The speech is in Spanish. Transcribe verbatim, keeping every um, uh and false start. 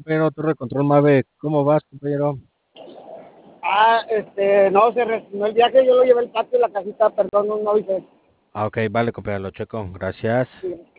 compañero Torre Control Mave. ¿Cómo vas, compañero? Ah, este, no, se resignó el viaje, yo lo llevé al patio de la casita, perdón, no, no avisé. Ah, ok, vale, compañero, lo checo. Gracias. Sí.